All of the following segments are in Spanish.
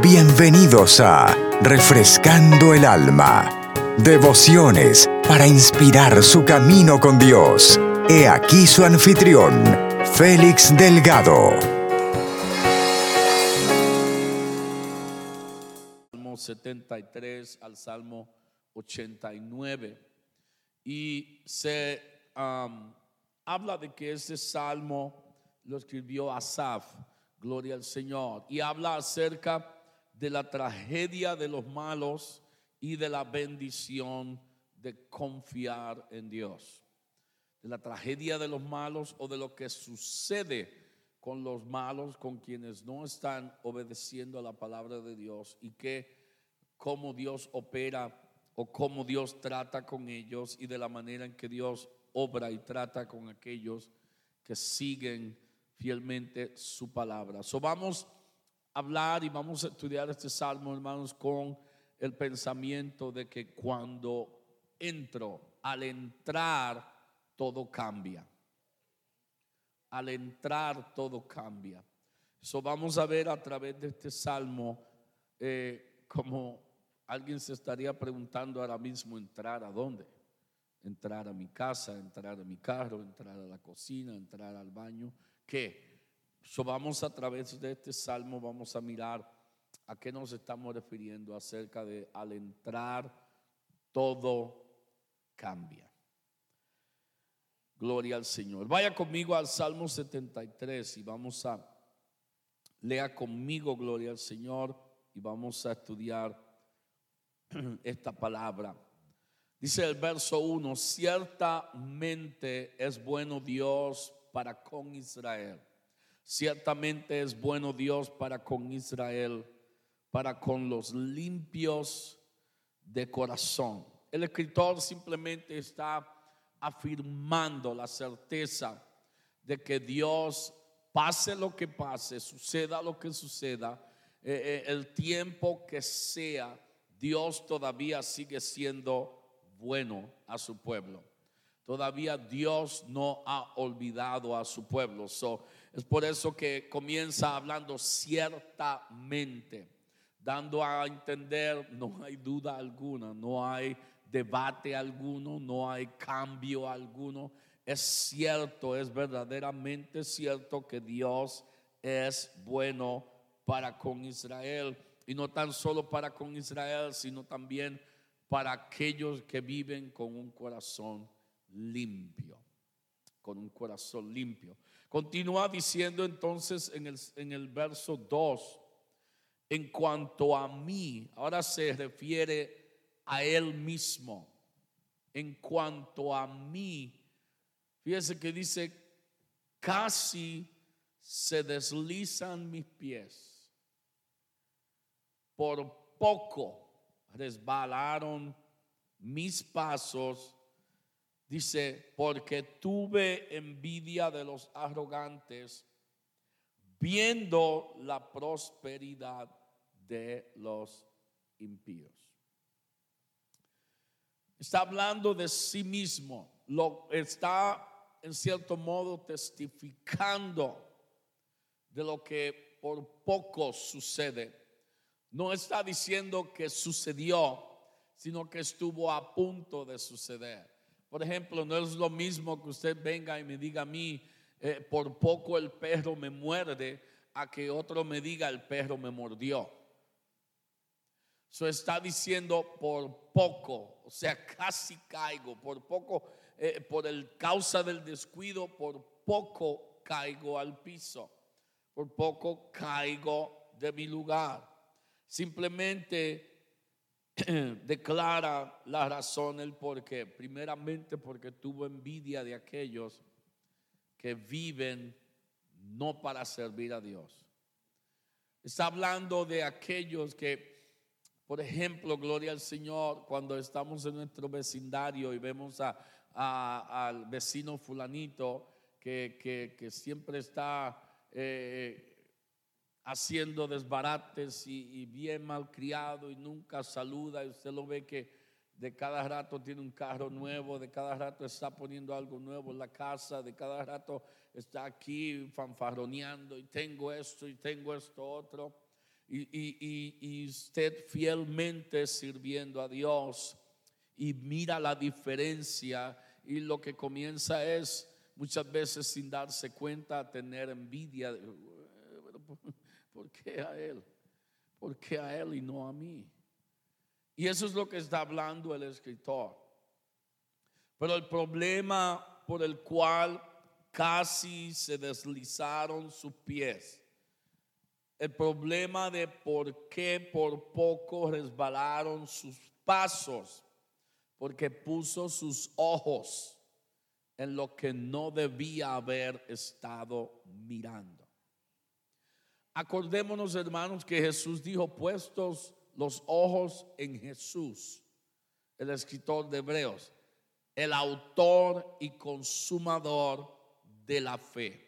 Bienvenidos a Refrescando el Alma. Devociones para inspirar su camino con Dios. He aquí su anfitrión, Félix Delgado. Salmo 73 al Salmo 89. Y se habla de que este salmo lo escribió Asaf, gloria al Señor, y habla acerca de la tragedia de los malos y de la bendición de confiar en Dios. De la tragedia de los malos o de lo que sucede con los malos, con quienes no están obedeciendo a la palabra de Dios, y que cómo Dios opera o cómo Dios trata con ellos, y de la manera en que Dios obra y trata con aquellos que siguen fielmente su palabra. Vamos a hablar y vamos a estudiar este salmo, hermanos, con el pensamiento de que cuando al entrar todo cambia. Al entrar todo cambia. Vamos a ver a través de este salmo, como alguien se estaría preguntando ahora mismo: ¿entrar a dónde? Entrar a mi casa, entrar a mi carro, entrar a la cocina, entrar al baño. ¿Qué? Vamos a través de este salmo, vamos a mirar a qué nos estamos refiriendo acerca de al entrar todo cambia. Gloria al Señor. Vaya conmigo al Salmo 73 y vamos a lea conmigo, gloria al Señor, y vamos a estudiar esta palabra. Dice el verso 1: ciertamente es bueno Dios para con Israel. Ciertamente es bueno Dios para con Israel, para con los limpios de corazón. El escritor simplemente está afirmando la certeza de que Dios, pase lo que pase, suceda lo que suceda, el tiempo que sea, Dios todavía sigue siendo bueno a su pueblo. Todavía Dios no ha olvidado a su pueblo. Es por eso que comienza hablando ciertamente, dando a entender, no hay duda alguna, no hay debate alguno, no hay cambio alguno. Es cierto, es verdaderamente cierto que Dios es bueno para con Israel, y no tan solo para con Israel, sino también para aquellos que viven con un corazón limpio, con un corazón limpio. Continúa diciendo entonces en el verso 2: en cuanto a mí, ahora se refiere a él mismo. En cuanto a mí, fíjese que dice: casi se deslizan mis pies, por poco resbalaron mis pasos. Dice: porque tuve envidia de los arrogantes, viendo la prosperidad de los impíos. Está hablando de sí mismo, lo está en cierto modo testificando de lo que por poco sucede. No está diciendo que sucedió, sino que estuvo a punto de suceder. Por ejemplo, no es lo mismo que usted venga y me diga a mí: por poco el perro me muerde, a que otro me diga: el perro me mordió. Está diciendo por poco, o sea, casi caigo, por poco, por el causa del descuido, por poco caigo al piso, por poco caigo de mi lugar. Simplemente declara la razón, el por qué. Primeramente porque tuvo envidia de aquellos que viven no para servir a Dios. Está hablando de aquellos que, por ejemplo, gloria al Señor, cuando estamos en nuestro vecindario y vemos al vecino fulanito que siempre está haciendo desbarates y bien malcriado y nunca saluda, y usted lo ve que de cada rato tiene un carro nuevo, de cada rato está poniendo algo nuevo en la casa, de cada rato está aquí fanfarroneando, y tengo esto y tengo esto otro. y usted fielmente sirviendo a Dios y mira la diferencia, y lo que comienza es muchas veces sin darse cuenta a tener envidia. ¿Por qué a él? ¿Por qué a él y no a mí? Y eso es lo que está hablando el escritor. Pero el problema por el cual casi se deslizaron sus pies, el problema de por qué por poco resbalaron sus pasos, porque puso sus ojos en lo que no debía haber estado mirando. Acordémonos, hermanos, que Jesús dijo: puestos los ojos en Jesús, el escritor de Hebreos, el autor y consumador de la fe.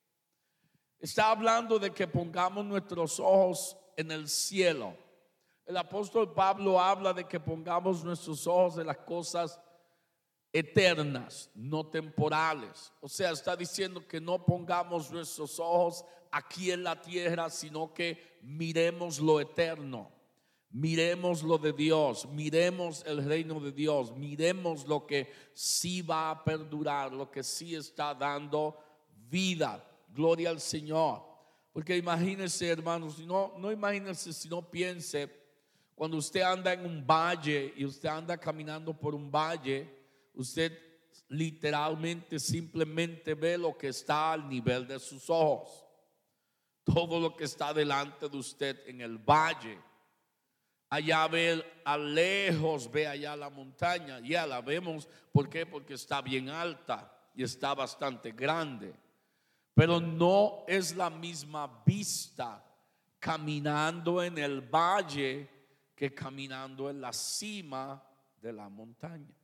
Está hablando de que pongamos nuestros ojos en el cielo. El apóstol Pablo habla de que pongamos nuestros ojos en las cosas eternas, no temporales. O sea, está diciendo que no pongamos nuestros ojos aquí en la tierra, sino que miremos lo eterno, miremos lo de Dios, miremos el reino de Dios, miremos lo que sí va a perdurar, lo que sí está dando vida. Gloria al Señor. Porque imagínense, hermanos, no imagínense, sino piense, cuando usted anda en un valle y usted anda caminando por un valle, usted literalmente simplemente ve lo que está al nivel de sus ojos. Todo lo que está delante de usted en el valle. Allá ve a lejos, ve allá la montaña. Ya la vemos. ¿Por qué? Porque está bien alta y está bastante grande. Pero no es la misma vista caminando en el valle que caminando en la cima de la montaña.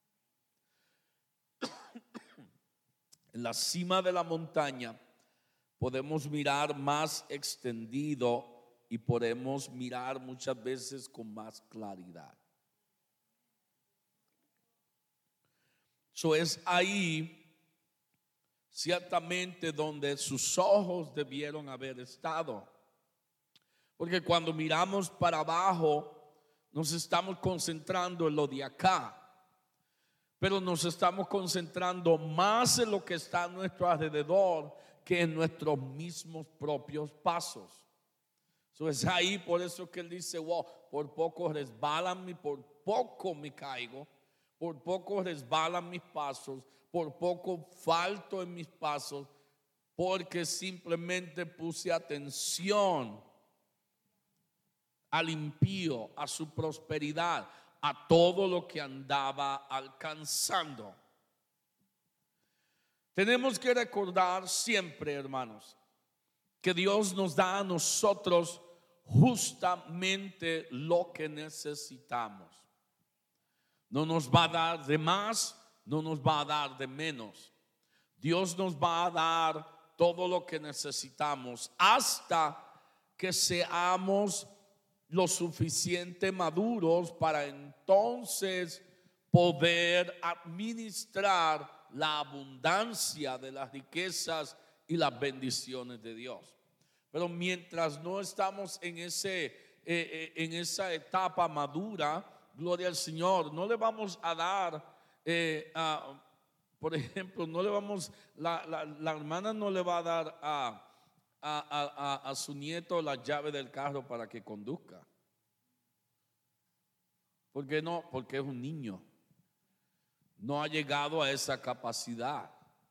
En la cima de la montaña podemos mirar más extendido y podemos mirar muchas veces con más claridad. Eso es ahí ciertamente donde sus ojos debieron haber estado. Porque cuando miramos para abajo nos estamos concentrando en lo de acá, pero nos estamos concentrando más en lo que está a nuestro alrededor que en nuestros mismos propios pasos. Eso es ahí, por eso que él dice: wow, por poco resbalan, por poco me caigo, por poco resbalan mis pasos, por poco falto en mis pasos, porque simplemente puse atención al impío, a su prosperidad, a todo lo que andaba alcanzando. Tenemos que recordar siempre, hermanos, que Dios nos da a nosotros justamente lo que necesitamos. No nos va a dar de más, no nos va a dar de menos. Dios nos va a dar todo lo que necesitamos hasta que seamos lo suficiente maduros para entonces poder administrar la abundancia de las riquezas y las bendiciones de Dios. Pero mientras no estamos en esa etapa madura, gloria al Señor, no le vamos a dar, por ejemplo, no le vamos, la hermana no le va a dar a su nieto la llave del carro para que conduzca. ¿Por qué no? Porque es un niño, no ha llegado a esa capacidad.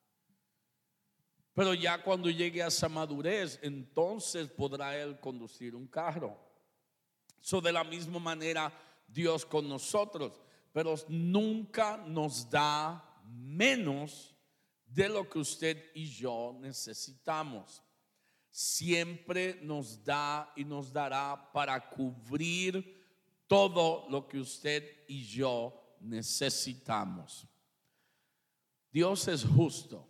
Pero ya cuando llegue a esa madurez, entonces podrá él conducir un carro. So, de la misma manera Dios con nosotros, pero nunca nos da menos de lo que usted y yo necesitamos. Siempre nos da y nos dará para cubrir todo lo que usted y yo necesitamos. Dios es justo.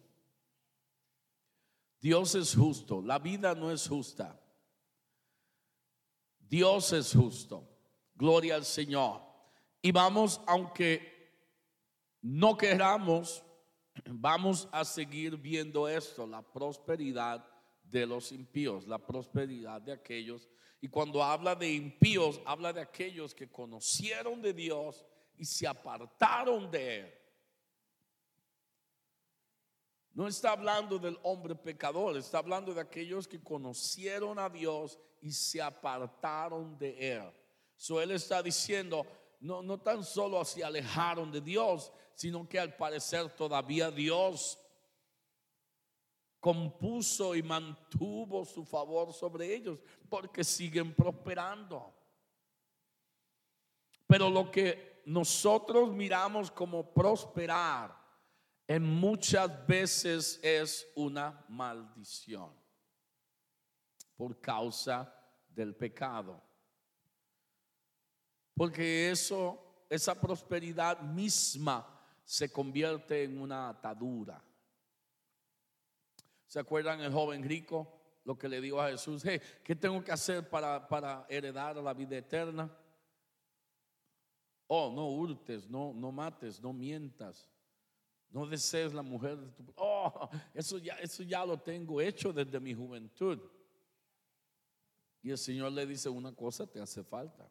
Dios es justo. La vida no es justa. Dios es justo. Gloria al Señor. Y vamos, aunque no queramos, vamos a seguir viendo esto, la prosperidad de los impíos, la prosperidad de aquellos. Y cuando habla de impíos, habla de aquellos que conocieron de Dios y se apartaron de Él. No está hablando del hombre pecador, está hablando de aquellos que conocieron a Dios y se apartaron de Él. Él está diciendo, no tan solo se alejaron de Dios, sino que al parecer todavía Dios compuso y mantuvo su favor sobre ellos, porque siguen prosperando. Pero lo que nosotros miramos como prosperar, en muchas veces es una maldición por causa del pecado. Porque esa prosperidad misma se convierte en una atadura. ¿Se acuerdan el joven rico? Lo que le dijo a Jesús: hey, ¿qué tengo que hacer para heredar la vida eterna? Oh, no hurtes, no mates, no mientas, no desees la mujer de tu... Oh, eso ya lo tengo hecho desde mi juventud. Y el Señor le dice: una cosa te hace falta.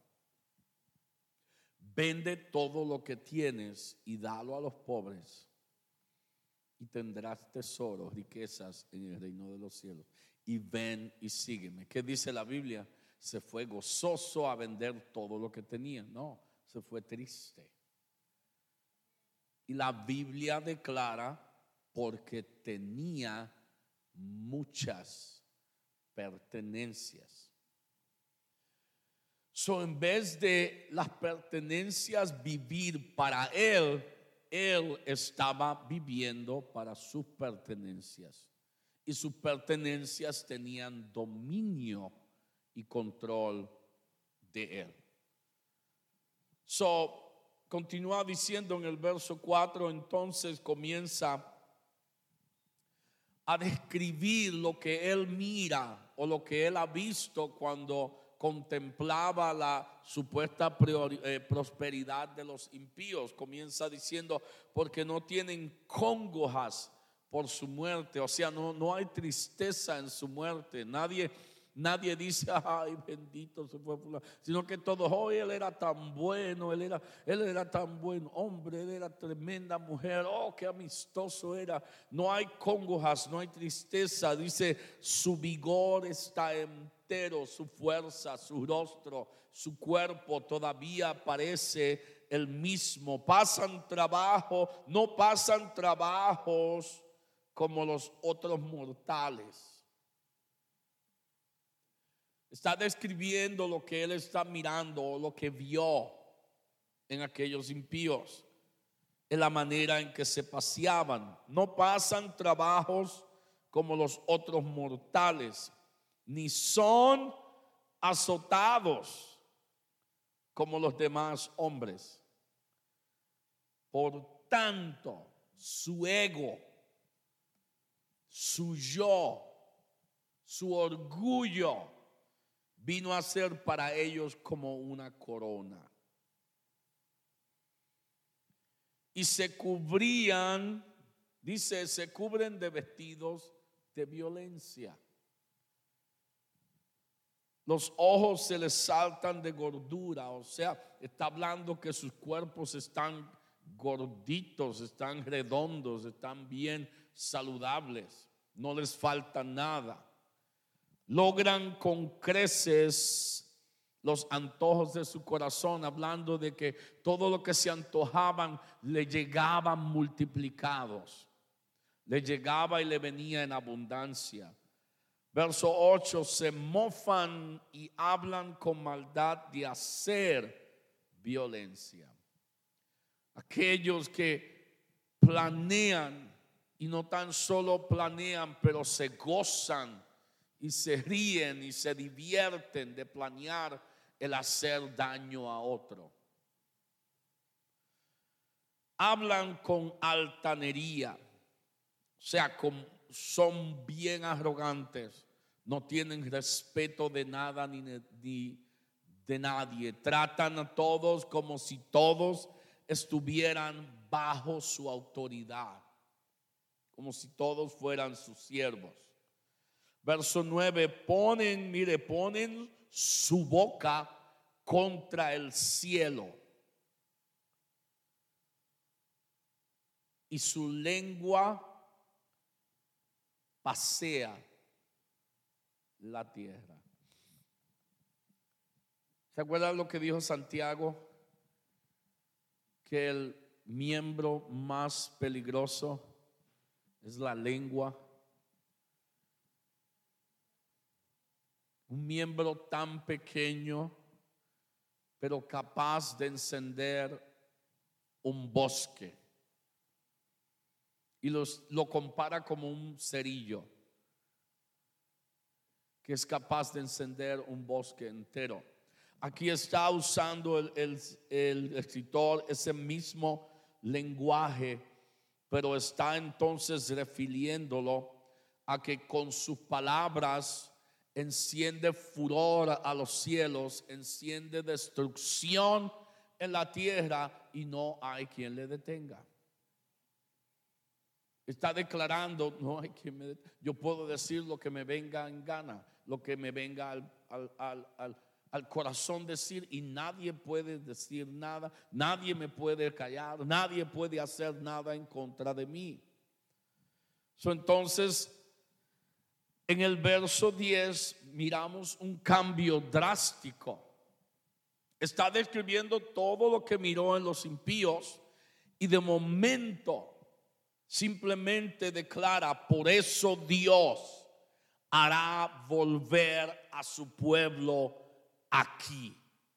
Vende todo lo que tienes y dalo a los pobres, y tendrás tesoros, riquezas en el reino de los cielos. Y ven y sígueme. ¿Qué dice la Biblia? Se fue gozoso a vender todo lo que tenía. No, se fue triste. Y la Biblia declara: porque tenía muchas pertenencias. En vez de las pertenencias vivir para él estaba viviendo para sus pertenencias. Y sus pertenencias tenían dominio y control de él. Continúa diciendo en el verso 4, entonces comienza a describir lo que él mira o lo que él ha visto cuando contemplaba la supuesta prosperidad de los impíos. Comienza diciendo: porque no tienen congojas por su muerte. O sea, no hay tristeza en su muerte. Nadie dice: ay, bendito se fue fulano, sino que todos: hoy él era tan bueno, él era tan buen hombre, él era tremenda mujer, oh, qué amistoso era. No hay congojas, no hay tristeza. Dice: su vigor está entero, su fuerza, su rostro, su cuerpo todavía parece el mismo. Pasan trabajo, no pasan trabajos como los otros mortales. Está describiendo lo que él está mirando, lo que vio en aquellos impíos, en la manera en que se paseaban. No pasan trabajos como los otros mortales, ni son azotados como los demás hombres. Por tanto, su ego, su yo, su orgullo vino a ser para ellos como una corona. Y se cubrían, dice, se cubren de vestidos de violencia. Los ojos se les saltan de gordura. O sea, está hablando que sus cuerpos están gorditos, están redondos, están bien saludables. No les falta nada. Logran con creces los antojos de su corazón, hablando de que todo lo que se antojaban le llegaban multiplicados, le llegaba y le venía en abundancia. Verso 8: se mofan y hablan con maldad de hacer violencia. Aquellos que planean, y no tan solo planean, pero se gozan y se ríen y se divierten de planear el hacer daño a otro. Hablan con altanería, o sea, son bien arrogantes, no tienen respeto de nada ni de nadie. Tratan a todos como si todos estuvieran bajo su autoridad, como si todos fueran sus siervos. Verso 9, ponen su boca contra el cielo y su lengua pasea la tierra. ¿Se acuerdan lo que dijo Santiago? Que el miembro más peligroso es la lengua. Un miembro tan pequeño, pero capaz de encender un bosque. Y lo compara como un cerillo que es capaz de encender un bosque entero. Aquí está usando el escritor ese mismo lenguaje, pero está entonces refiriéndolo a que con sus palabras enciende furor a los cielos, enciende destrucción en la tierra y no hay quien le detenga. Está declarando, no hay quien me detenga. Yo puedo decir lo que me venga en gana, lo que me venga al corazón decir, y nadie puede decir nada, nadie me puede callar, nadie puede hacer nada en contra de mí. Entonces, en el verso 10 miramos un cambio drástico. Está describiendo todo lo que miró en los impíos y de momento simplemente declara: por eso Dios hará volver a su pueblo aquí,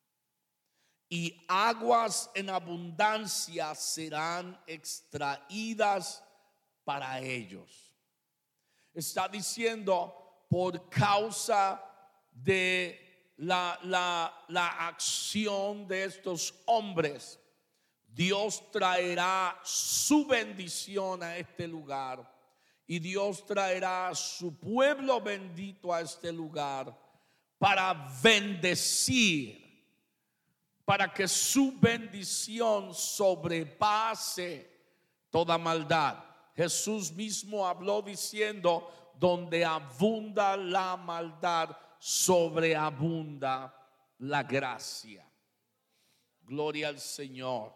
y aguas en abundancia serán extraídas para ellos. Está diciendo, por causa de la acción de estos hombres, Dios traerá su bendición a este lugar, y Dios traerá a su pueblo bendito a este lugar para bendecir, para que su bendición sobrepase toda maldad. Jesús mismo habló diciendo: donde abunda la maldad, sobreabunda la gracia. Gloria al Señor.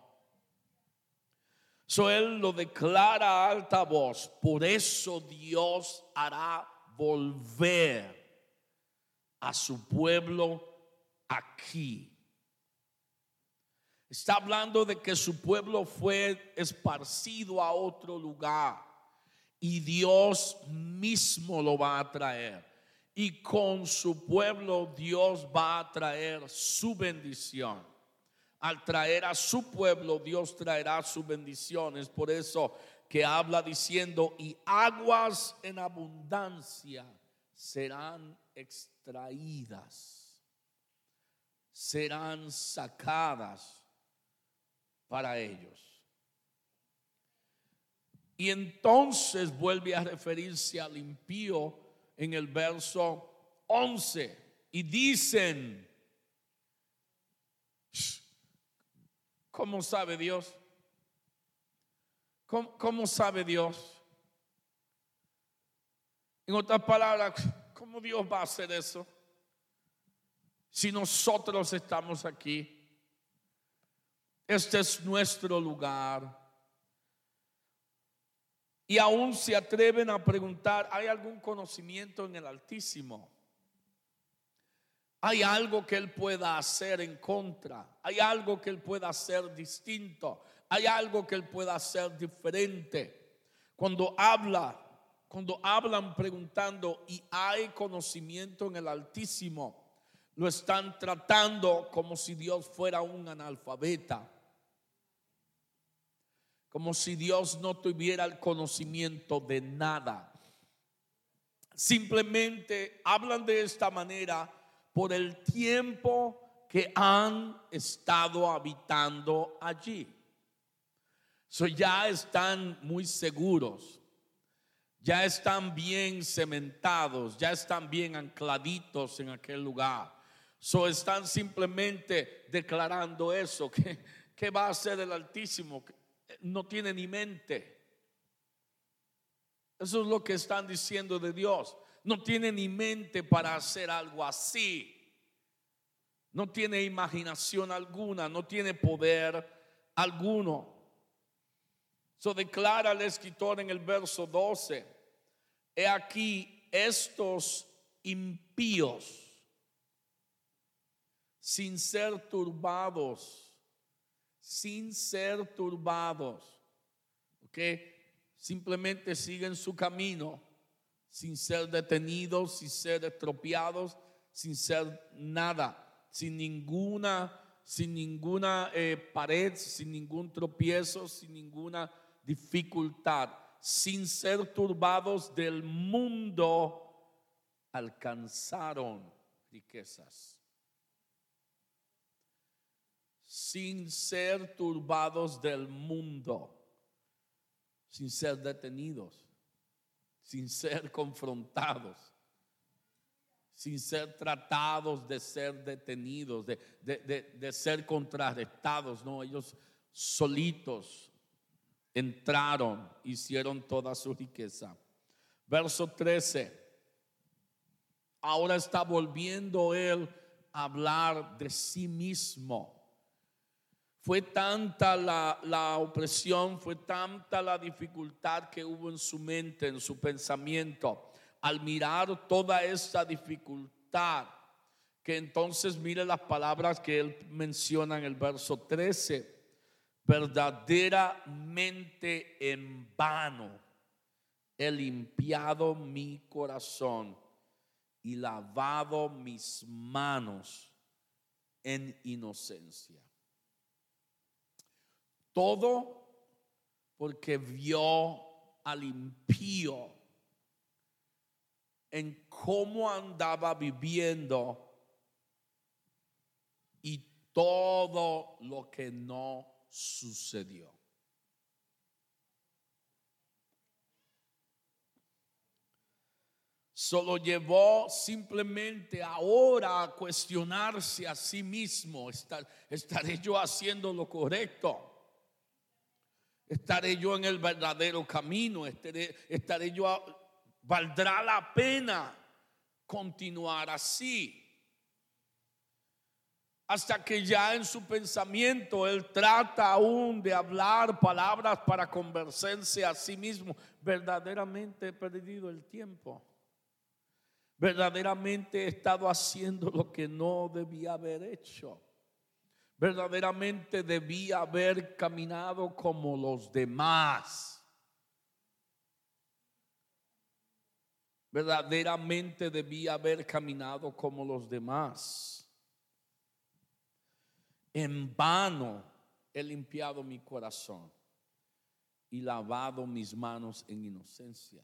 Él lo declara a alta voz: por eso Dios hará volver a su pueblo aquí. Está hablando de que su pueblo fue esparcido a otro lugar y Dios mismo lo va a traer, y con su pueblo Dios va a traer su bendición. Al traer a su pueblo, Dios traerá su bendición. Es por eso que habla diciendo: y aguas en abundancia serán extraídas, serán sacadas para ellos. Y entonces vuelve a referirse al impío en el verso 11 y dicen: ¿cómo sabe Dios? ¿Cómo sabe Dios? En otras palabras, ¿cómo Dios va a hacer eso si nosotros estamos aquí? Este es nuestro lugar. Y aún se atreven a preguntar: ¿hay algún conocimiento en el Altísimo? ¿Hay algo que Él pueda hacer en contra? ¿Hay algo que Él pueda hacer distinto? ¿Hay algo que Él pueda hacer diferente? Cuando hablan preguntando: ¿y hay conocimiento en el Altísimo?, lo están tratando como si Dios fuera un analfabeta, como si Dios no tuviera el conocimiento de nada. Simplemente hablan de esta manera por el tiempo que han estado habitando allí. Ya están muy seguros, ya están bien cementados, ya están bien ancladitos en aquel lugar. Están simplemente declarando eso. ¿Qué va a hacer el Altísimo? No tiene ni mente. Eso es lo que están diciendo de Dios. no tiene ni mente para hacer algo así. No tiene imaginación alguna, no tiene poder alguno. Declara el escritor en el verso 12: he aquí estos impíos, sin ser turbados, ¿ok? Simplemente siguen su camino, sin ser detenidos, sin ser estropeados, sin ser nada, sin ninguna pared, sin ningún tropiezo, sin ninguna dificultad, sin ser turbados del mundo, alcanzaron riquezas. Sin ser turbados del mundo, sin ser detenidos, sin ser confrontados, sin ser tratados de ser detenidos, de ser contrarrestados. No, ellos solitos entraron, hicieron toda su riqueza. Verso 13. Ahora está volviendo él a hablar de sí mismo. Fue tanta la opresión, fue tanta la dificultad que hubo en su mente, en su pensamiento, al mirar toda esa dificultad, que entonces mire las palabras que él menciona en el verso 13: verdaderamente en vano he limpiado mi corazón y lavado mis manos en inocencia. Todo porque vio al impío en cómo andaba viviendo y todo lo que no sucedió. Solo llevó simplemente ahora a cuestionarse a sí mismo: ¿estaré yo haciendo lo correcto? ¿Estaré yo en el verdadero camino? ¿Estaré yo, valdrá la pena continuar así? Hasta que ya en su pensamiento él trata aún de hablar palabras para convencerse a sí mismo: verdaderamente he perdido el tiempo, verdaderamente he estado haciendo lo que no debía haber hecho, verdaderamente debía haber caminado como los demás, verdaderamente debía haber caminado como los demás. En vano he limpiado mi corazón y lavado mis manos en inocencia.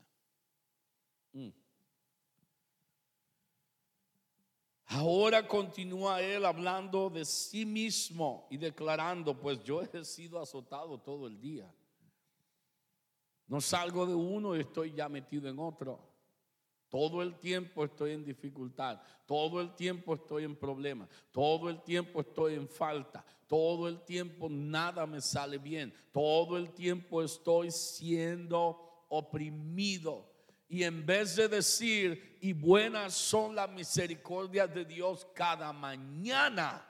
Ahora continúa él hablando de sí mismo y declarando: pues yo he sido azotado todo el día. No salgo de uno y estoy ya metido en otro. Todo el tiempo estoy en dificultad, todo el tiempo estoy en problemas, todo el tiempo estoy en falta, todo el tiempo nada me sale bien, todo el tiempo estoy siendo oprimido. Y en vez de decir: y buenas son las misericordias de Dios cada mañana,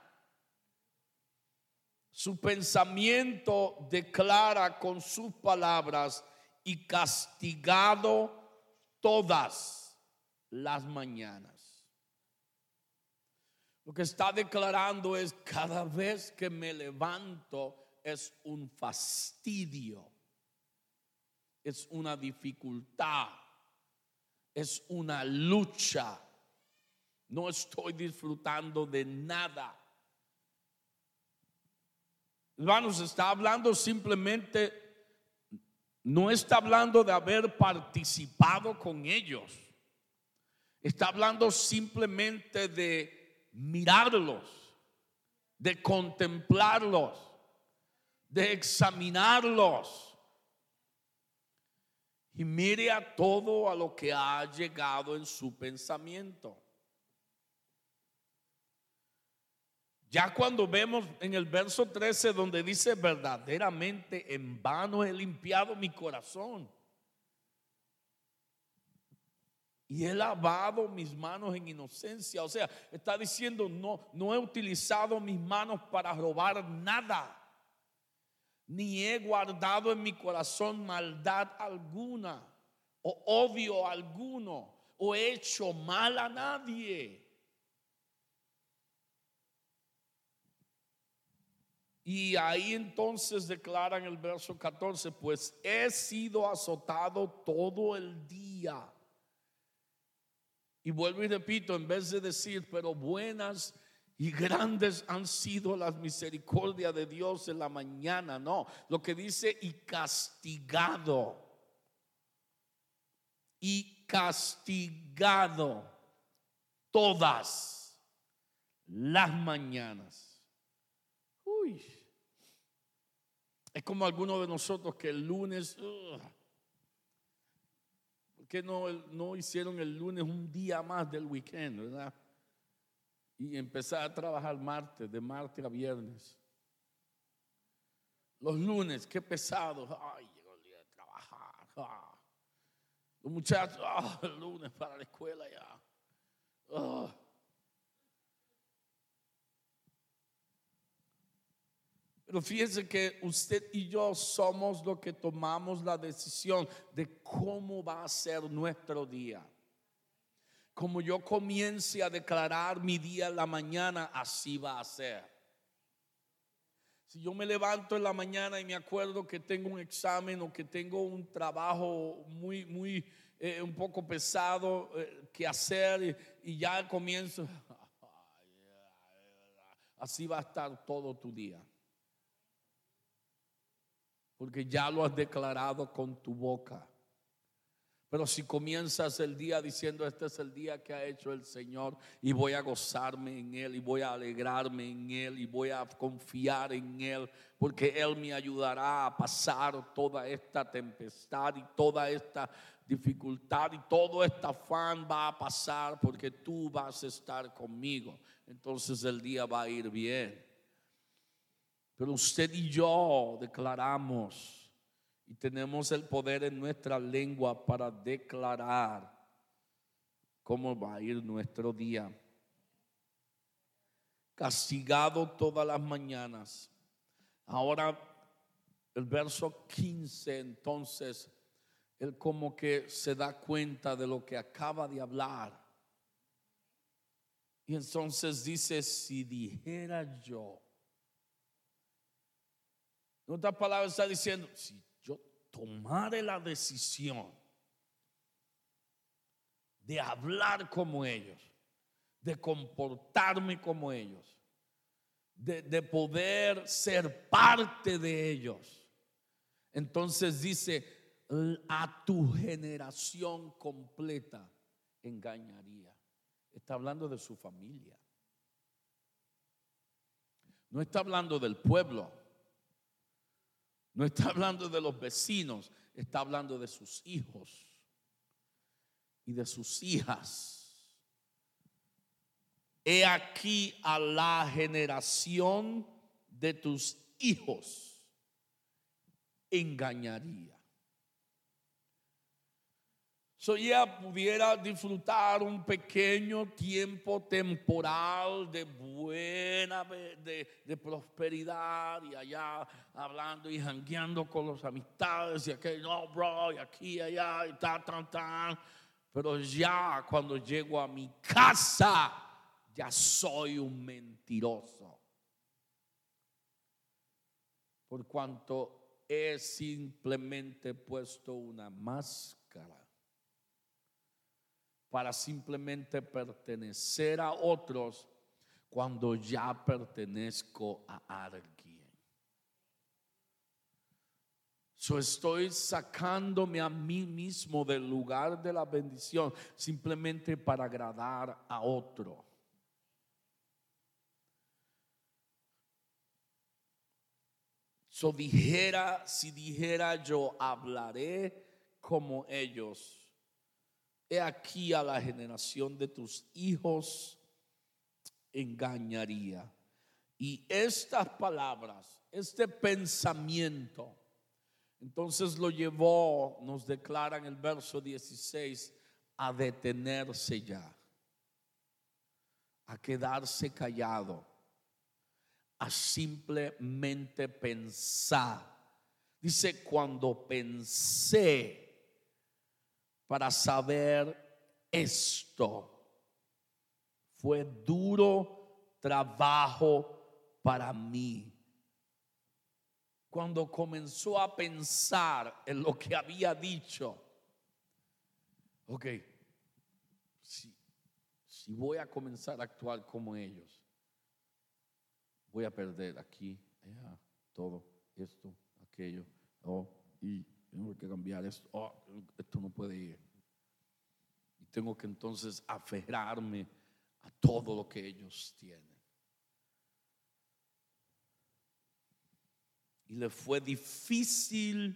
su pensamiento declara con sus palabras: y castigado todas las mañanas. Lo que está declarando es: cada vez que me levanto es un fastidio, es una dificultad, es una lucha. No estoy disfrutando de nada. Hermanos, está hablando simplemente, no está hablando de haber participado con ellos. Está hablando simplemente de mirarlos, de contemplarlos, de examinarlos. Y mire a todo a lo que ha llegado en su pensamiento. Ya cuando vemos en el verso 13 donde dice: verdaderamente en vano he limpiado mi corazón y he lavado mis manos en inocencia. O sea, está diciendo, no he utilizado mis manos para robar nada, ni he guardado en mi corazón maldad alguna, o odio alguno, o he hecho mal a nadie. Y ahí entonces declara en el verso 14, pues he sido azotado todo el día. Y vuelvo y repito, en vez de decir, pero buenas y grandes han sido las misericordias de Dios en la mañana, no, lo que dice y castigado todas las mañanas. Uy, es como algunos de nosotros que el lunes, ¿por qué no hicieron el lunes un día más del weekend, verdad? Y empezar a trabajar de martes a viernes. Los lunes, qué pesado. Ay, llegó el día de trabajar. Los muchachos, el lunes para la escuela ya. Pero fíjense que usted y yo somos los que tomamos la decisión de cómo va a ser nuestro día. Como yo comience a declarar mi día en la mañana, así va a ser. Si yo me levanto en la mañana y me acuerdo que tengo un examen o que tengo un trabajo muy un poco pesado que hacer y ya comienzo, así va a estar todo tu día. Porque ya lo has declarado con tu boca. Pero si comienzas el día diciendo, este es el día que ha hecho el Señor y voy a gozarme en Él y voy a alegrarme en Él y voy a confiar en Él, porque Él me ayudará a pasar toda esta tempestad y toda esta dificultad y todo este afán va a pasar porque tú vas a estar conmigo. Entonces el día va a ir bien. Pero usted y yo declaramos y tenemos el poder en nuestra lengua para declarar cómo va a ir nuestro día. Castigado todas las mañanas. Ahora el verso 15, entonces él como que se da cuenta de lo que acaba de hablar. Y entonces dice, si dijera yo. En otras palabras está diciendo, si yo tomare la decisión de hablar como ellos, de comportarme como ellos, de poder ser parte de ellos, entonces dice, a tu generación completa engañaría. Está hablando de su familia. No está hablando del pueblo. No está hablando de los vecinos, está hablando de sus hijos y de sus hijas. He aquí a la generación de tus hijos engañaría. So ya pudiera disfrutar un pequeño tiempo temporal de buena, de prosperidad y allá hablando y jangueando con los amistades y aquel, no bro, y aquí y allá y tan. Pero ya cuando llego a mi casa, ya soy un mentiroso. Por cuanto he simplemente puesto una máscara para simplemente pertenecer a otros cuando ya pertenezco a alguien. So estoy sacándome a mí mismo del lugar de la bendición simplemente para agradar a otro. So si dijera yo hablaré como ellos. He aquí a la generación de tus hijos engañaría. Y estas palabras, este pensamiento, entonces lo llevó, nos declara en el verso 16, a detenerse ya, a quedarse callado, a simplemente pensar. Dice, cuando pensé para saber esto, fue duro trabajo para mí. Cuando comenzó a pensar en lo que había dicho, ok, si voy a comenzar a actuar como ellos, voy a perder aquí, allá, todo, esto, aquello, y tengo que cambiar esto, esto no puede ir. Y tengo que entonces aferrarme a todo lo que ellos tienen. Y le fue difícil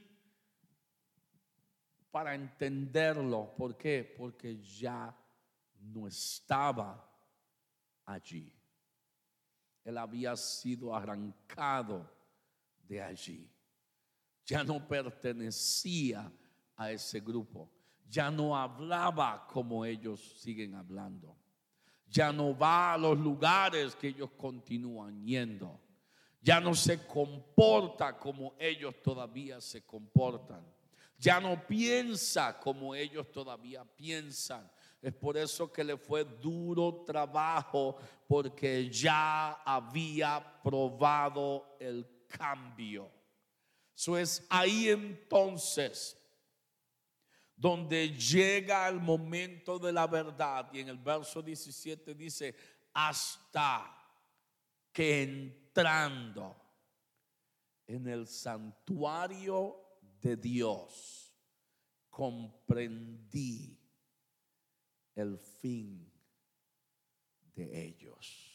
para entenderlo. ¿Por qué? Porque ya no estaba allí. Él había sido arrancado de allí. Ya no pertenecía a ese grupo. Ya no hablaba como ellos siguen hablando. Ya no va a los lugares que ellos continúan yendo. Ya no se comporta como ellos todavía se comportan. Ya no piensa como ellos todavía piensan. Es por eso que le fue duro trabajo, porque ya había probado el cambio. Eso es ahí entonces donde llega el momento de la verdad. Y en el verso 17 dice, hasta que entrando en el santuario de Dios, comprendí el fin de ellos.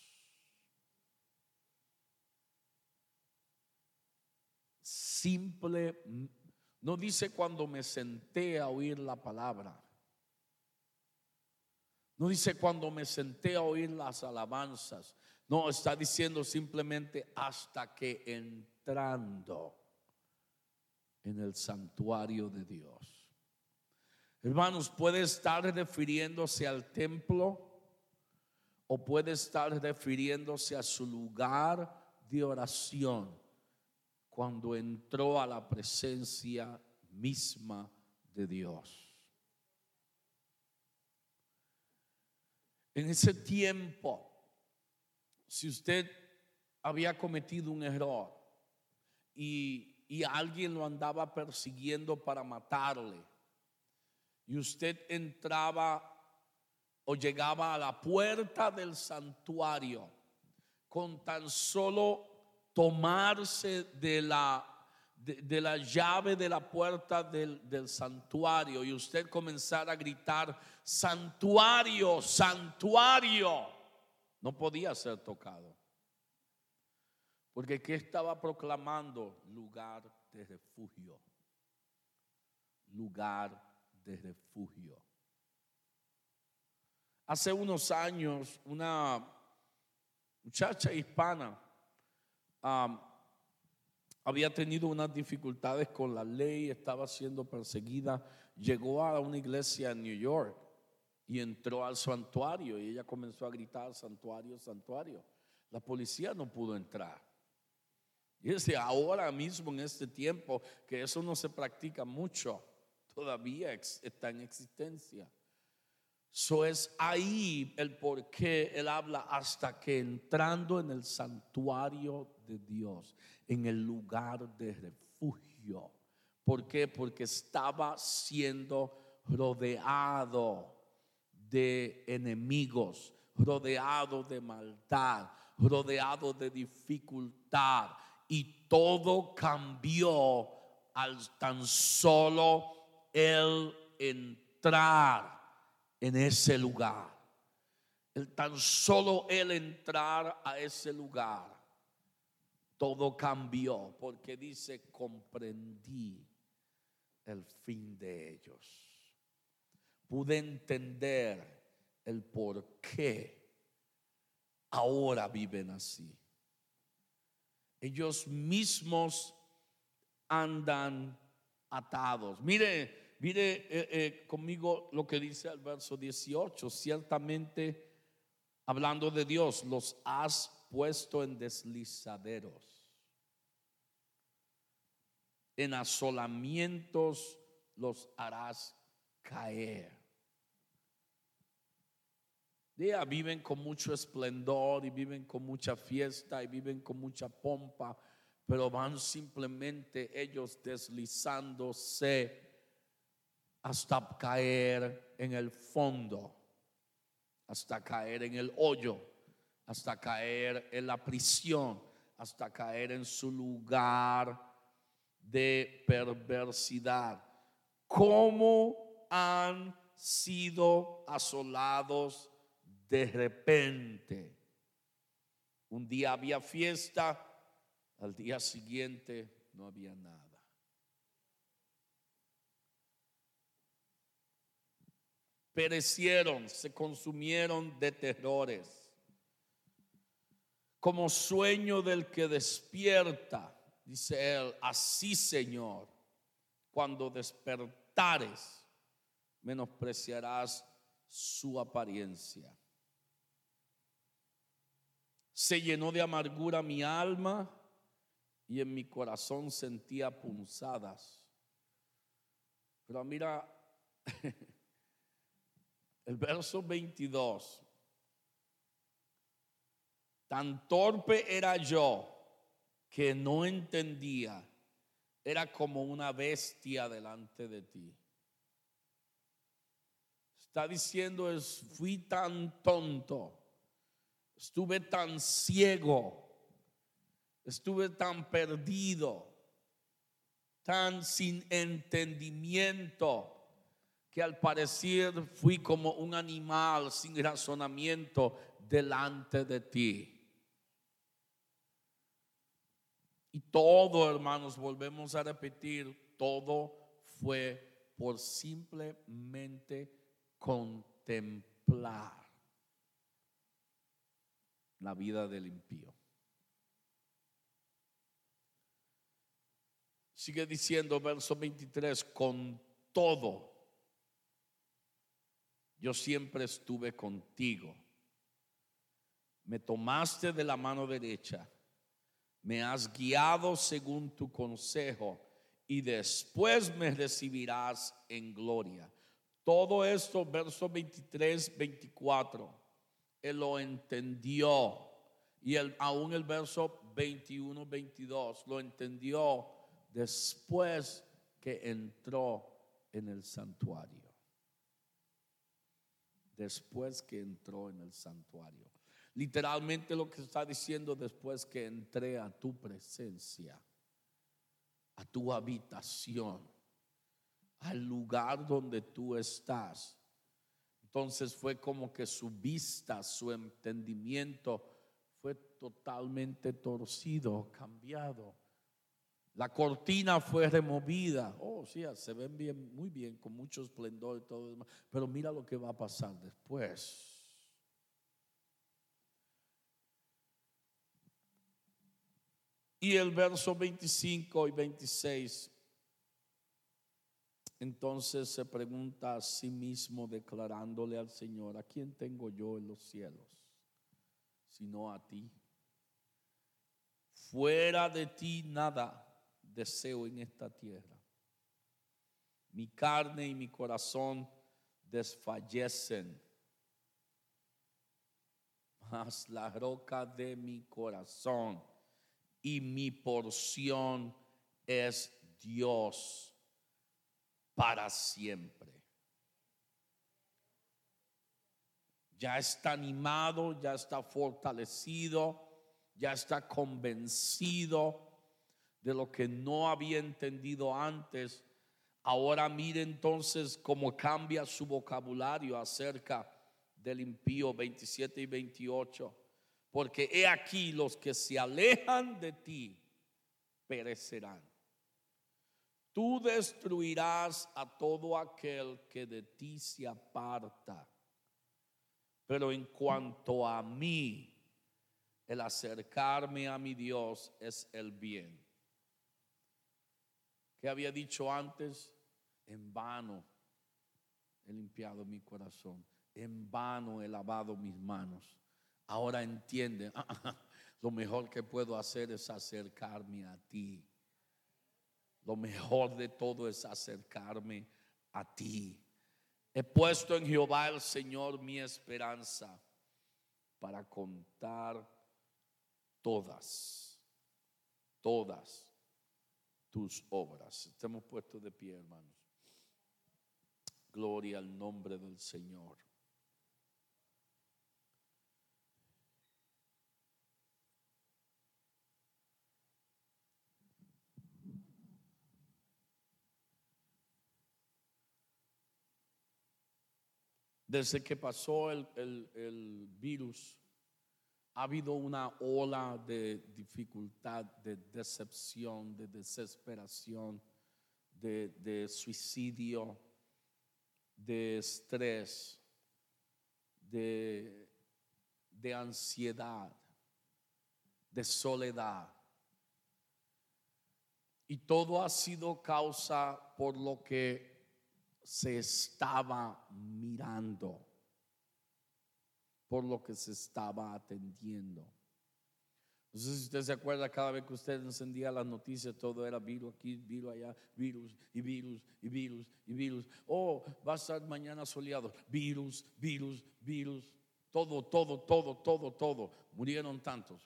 Simple, no dice cuando me senté a oír la palabra. No dice cuando me senté a oír las alabanzas. No, está diciendo simplemente hasta que entrando en el santuario de Dios. Hermanos, puede estar refiriéndose al templo o puede estar refiriéndose a su lugar de oración cuando entró a la presencia misma de Dios. En ese tiempo, si usted había cometido un error y alguien lo andaba persiguiendo para matarle, y usted entraba o llegaba a la puerta del santuario, con tan solo tomarse de la llave de la puerta del santuario y usted comenzara a gritar, santuario, santuario, no podía ser tocado. Porque ¿qué estaba proclamando? Lugar de refugio. Lugar de refugio. Hace unos años, una muchacha hispana había tenido unas dificultades con la ley, estaba siendo perseguida, llegó a una iglesia en New York y entró al santuario y ella comenzó a gritar, santuario, santuario. La policía no pudo entrar. Y desde ahora mismo, en este tiempo, que eso no se practica mucho, todavía está en existencia. Eso es ahí el por qué él habla hasta que entrando en el santuario de Dios, en el lugar de refugio. ¿Por qué? Porque estaba siendo rodeado de enemigos, rodeado de maldad, rodeado de dificultad. Y todo cambió al tan solo él entrar en ese lugar. El tan solo él entrar a ese lugar, todo cambió, porque dice, comprendí el fin de ellos. Pude entender el por qué ahora viven así. Ellos mismos andan atados. Mire, Mire conmigo lo que dice el verso 18. Ciertamente, hablando de Dios, los has puesto en deslizaderos, en asolamientos los harás caer. Ya viven con mucho esplendor y viven con mucha fiesta y viven con mucha pompa, pero van simplemente ellos deslizándose hasta caer en el fondo, hasta caer en el hoyo, hasta caer en la prisión, hasta caer en su lugar de perversidad. ¿Cómo han sido asolados de repente? Un día había fiesta, al día siguiente no había nada. Perecieron, se consumieron de terrores, como sueño del que despierta, dice él. Así, Señor, cuando despertares, menospreciarás su apariencia. Se llenó de amargura mi alma y en mi corazón sentía punzadas. Pero mira, el verso 22. Tan torpe era yo que no entendía. Era como una bestia delante de ti. Está diciendo, fui tan tonto, estuve tan ciego, estuve tan perdido, tan sin entendimiento, que al parecer fui como un animal sin razonamiento delante de ti. Y todo, hermanos, volvemos a repetir, todo fue por simplemente contemplar la vida del impío. Sigue diciendo verso 23, con todo, yo siempre estuve contigo. Me tomaste de la mano derecha, me has guiado según tu consejo y después me recibirás en gloria. Todo esto, verso 23, 24, él lo entendió. Y aún el verso 21, 22 lo entendió después que entró en el santuario. Después que entró en el santuario. Literalmente lo que está diciendo, después que entré a tu presencia, a tu habitación, al lugar donde tú estás. Entonces fue como que su vista, su entendimiento fue totalmente torcido, cambiado. La cortina fue removida. Oh, sí, se ven bien, muy bien, con mucho esplendor y todo demás. Pero mira lo que va a pasar después. Y el verso 25 y 26, entonces se pregunta a sí mismo, declarándole al Señor: ¿a quién tengo yo en los cielos sino a ti? Fuera de ti nada deseo en esta tierra. Mi carne y mi corazón desfallecen, mas la roca de mi corazón y mi porción es Dios para siempre. Ya está animado, ya está fortalecido, ya está convencido de lo que no había entendido antes. Ahora mire entonces cómo cambia su vocabulario acerca del impío, 27 y 28. Porque he aquí, los que se alejan de ti perecerán. Tú destruirás a todo aquel que de ti se aparta. Pero en cuanto a mí, el acercarme a mi Dios es el bien. ¿Qué había dicho antes? en vano he limpiado mi corazón, en vano he lavado mis manos. Ahora entiende, lo mejor que puedo hacer es acercarme a ti. Lo mejor de todo es acercarme a ti. He puesto en Jehová el Señor mi esperanza para contar todas tus obras. Estamos puestos de pie, hermanos. Gloria al nombre del Señor. Desde que pasó el virus, ha habido una ola de dificultad, de decepción, de desesperación, de suicidio, de estrés, de ansiedad, de soledad. Y todo ha sido causa por lo que se estaba mirando, por lo que se estaba atendiendo. No sé si usted se acuerda, cada vez que usted encendía las noticias, todo era virus aquí, virus allá, virus y virus y virus y virus. Oh, va a estar mañana soleado, virus, virus, virus. Todo. Murieron tantos.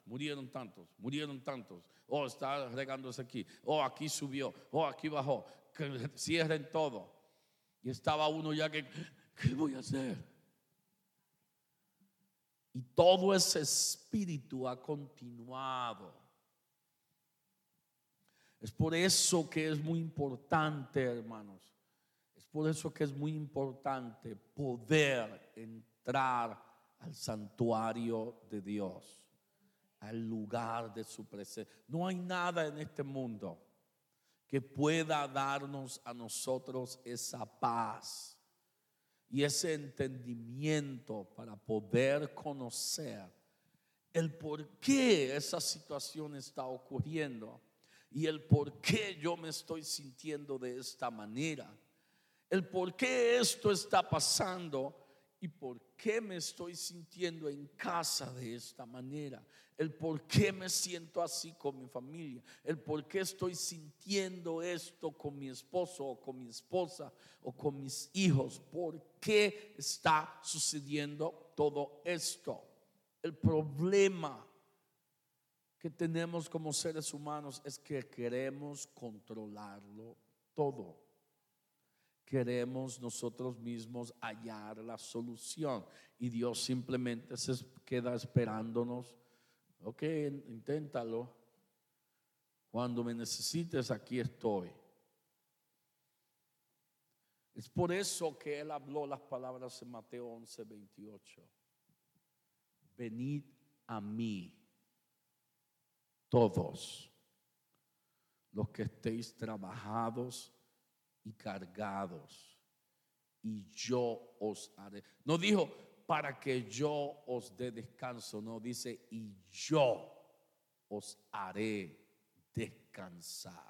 Oh, está regándose aquí. Oh, aquí subió. Oh, aquí bajó. Que cierren todo. Y estaba uno ya que, ¿qué voy a hacer? Y todo ese espíritu ha continuado. Es por eso que es muy importante, hermanos. Es por eso que es muy importante poder entrar al santuario de Dios, al lugar de su presencia. No hay nada en este mundo que pueda darnos a nosotros esa paz y ese entendimiento para poder conocer el por qué esa situación está ocurriendo y el por qué yo me estoy sintiendo de esta manera, el por qué esto está pasando y por qué me estoy sintiendo en casa de esta manera, el por qué me siento así con mi familia, el por qué estoy sintiendo esto con mi esposo o con mi esposa o con mis hijos, por qué está sucediendo todo esto. El problema que tenemos como seres humanos es que queremos controlarlo todo. Queremos nosotros mismos hallar la solución y Dios simplemente se queda esperándonos. Ok, inténtalo. Cuando me necesites, aquí estoy. Es por eso que Él habló las palabras en Mateo 11:28. Venid a mí, todos los que estéis trabajados y cargados, y yo os haré. No dijo para que yo os dé descanso, no, dice y yo os haré descansar.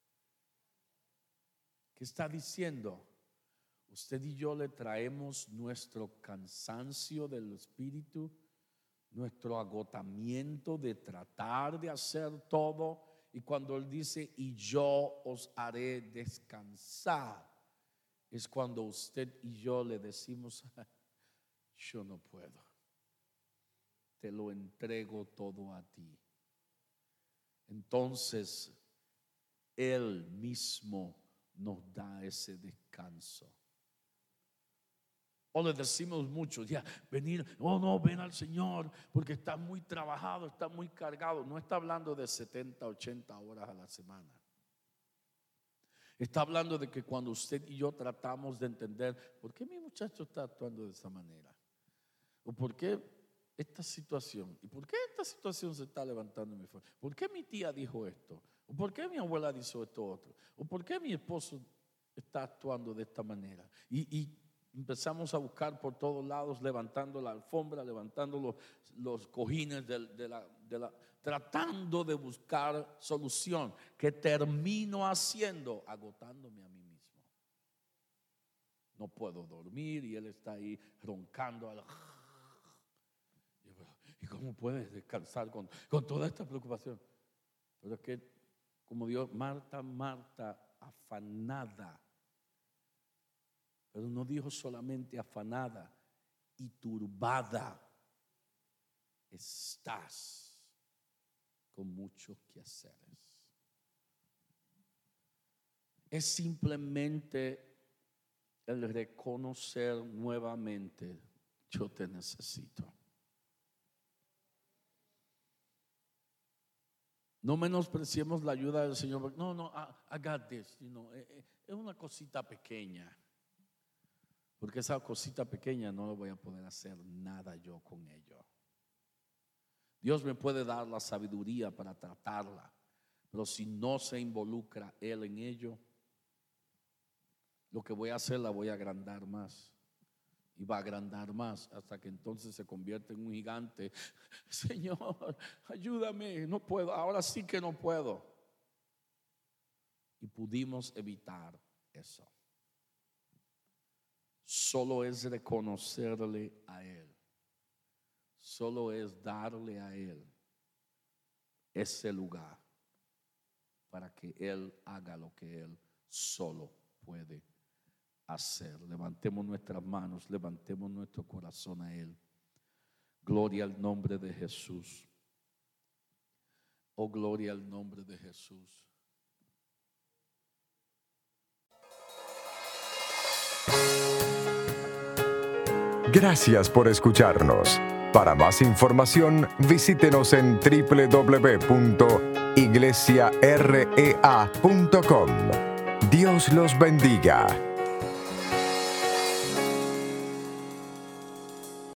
¿Qué está diciendo? Usted y yo le traemos nuestro cansancio del espíritu, nuestro agotamiento de tratar de hacer todo. Y cuando Él dice y yo os haré descansar, es cuando usted y yo le decimos yo no puedo, te lo entrego todo a ti. Entonces Él mismo nos da ese descanso. O le decimos mucho, ya, venir, oh no, ven al Señor, porque está muy trabajado, está muy cargado. No está hablando de 70, 80 horas a la semana. Está hablando de que cuando usted y yo tratamos de entender, ¿por qué mi muchacho está actuando de esa manera? ¿O por qué esta situación? ¿Y por qué esta situación se está levantando en mi familia? ¿Por qué mi tía dijo esto? ¿O por qué mi abuela dijo esto otro? ¿O por qué mi esposo está actuando de esta manera? Y empezamos a buscar por todos lados, levantando la alfombra, levantando los cojines tratando de buscar solución, que termino haciendo, agotándome a mí mismo. no puedo dormir, y él está ahí roncando. ¿Y cómo puedes descansar con toda esta preocupación? Pero es que, como Dios, Marta, Marta, afanada. Pero no dijo solamente afanada y turbada. Estás con muchos quehaceres. Es simplemente el reconocer nuevamente: yo te necesito. No menospreciemos la ayuda del Señor. No, I got this. Es una cosita pequeña. Porque esa cosita pequeña no lo voy a poder hacer nada yo con ello. Dios me puede dar la sabiduría para tratarla, pero si no se involucra Él en ello, lo que voy a hacer la voy a agrandar más. Y va a agrandar más hasta que entonces se convierte en un gigante. Señor, ayúdame, no puedo, ahora sí que no puedo. Y pudimos evitar eso. Solo es reconocerle a Él. Solo es darle a Él ese lugar para que Él haga lo que Él solo puede hacer. Levantemos nuestras manos, levantemos nuestro corazón a Él. Gloria al nombre de Jesús. Oh, gloria al nombre de Jesús. Gracias por escucharnos. Para más información, visítenos en www.iglesiarea.com. Dios los bendiga.